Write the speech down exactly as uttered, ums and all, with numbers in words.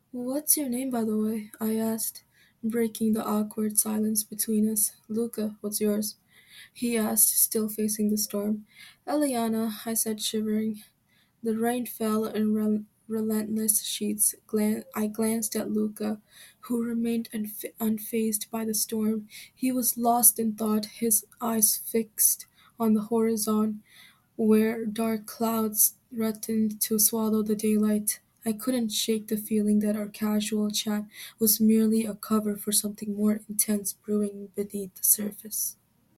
What's your name, by the way? I asked, breaking the awkward silence between us. Luca, what's yours? He asked, still facing the storm. Eliana, I said, shivering. The rain fell in rel- relentless sheets. Glan- I glanced at Luca, who remained unf- unfazed by the storm. He was lost in thought, his eyes fixed on the horizon, where dark clouds threatened to swallow the daylight. I couldn't shake the feeling that our casual chat was merely a cover for something more intense brewing beneath the surface.